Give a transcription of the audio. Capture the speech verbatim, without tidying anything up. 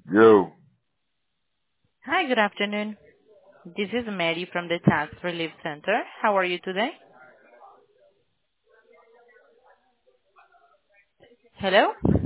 Yo, Hi, good afternoon. This is Mary from the Tax Relief Center. How are you today? Hello?